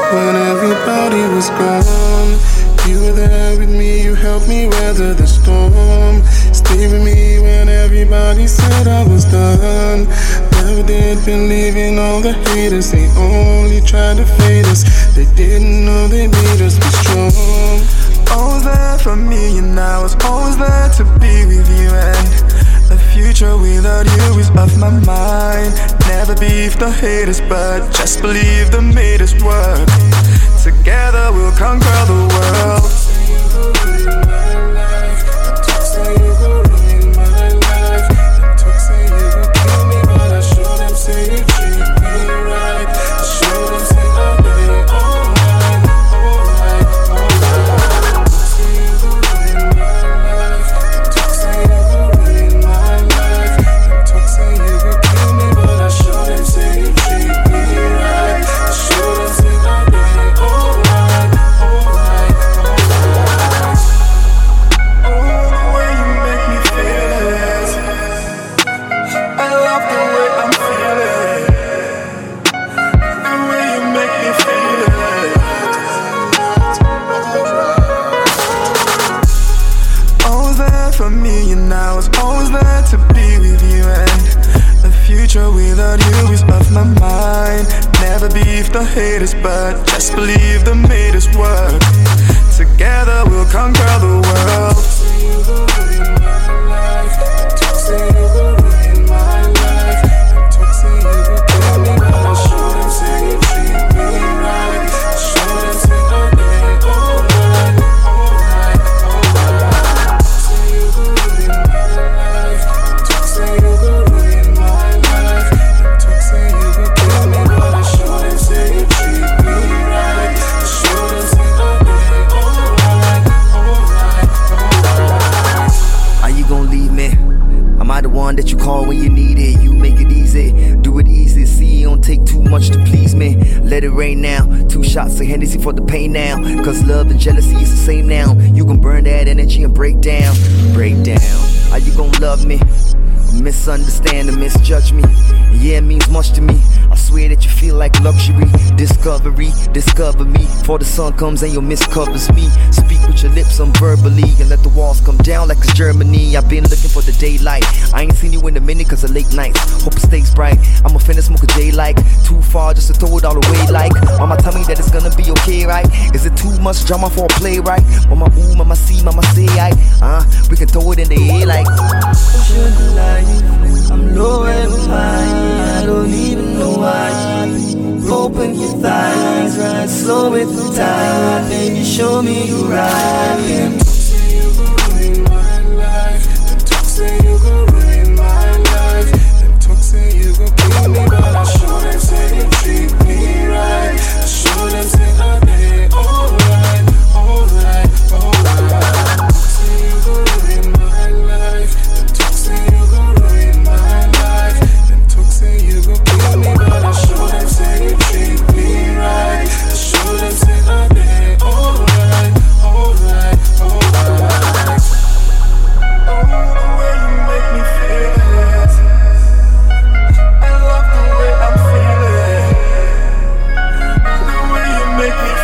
when everybody was gone. You were there with me, you helped me weather the storm. Stay with me when everybody said I was done. Never did believe in all the haters, they only tried to fade us. They didn't know they made us be strong. Always there for me and I was always there to be with you. And the future without you is off my mind. Never beef the haters, but just believe they made us work. Together we'll conquer the world. For me and I was always there to be with you. And the future without you is off my mind. Never beef the haters, but just believe they made us work. Together we'll conquer the world. That you call when you need it, you make it easy, do it easy. See, it don't take too much to please me. Let it rain now, 2 shots of Hennessy for the pain now. Cause love and jealousy is the same now. You gon' burn that energy and break down. Break down. Are you gon' love me? Misunderstand and misjudge me? Yeah, it means much to me. I swear that you feel like luxury. Discovery, discover me. Before the sun comes and your mist covers me. Speak with your lips unverbally and let the walls come down like it's Germany. I've been looking for the daylight. I ain't seen you in a minute cause of late nights. Hope it stays bright. I'ma finna smoke a J like. Too far just to throw it all away like. Mama tell me that it's gonna be okay, right? Is it too much drama for a playwright? Mama ooh, mama see, mama say I. We can throw it in the air like. Shouldn't lie, I'm low and high. I don't even know why. Open your thighs, ride slow with the tide. Baby, show me you right. Say you gon' ruin my life. The talk say you gon' ruin my life. The talk say you gon' kill me, but I show them say you treat me right. I show them say I did alright, alright, alright. Say you gon' ruin my life. The talk say you gon' ruin my life. The talk say you gon' kill me, but I show them say you treat me right. I show them say I did alright, alright, alright. Oh, the way you make me feel it. I love the way I'm feeling. The way you make me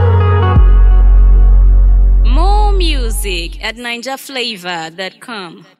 feel it. More music at NinjaFlavor.com.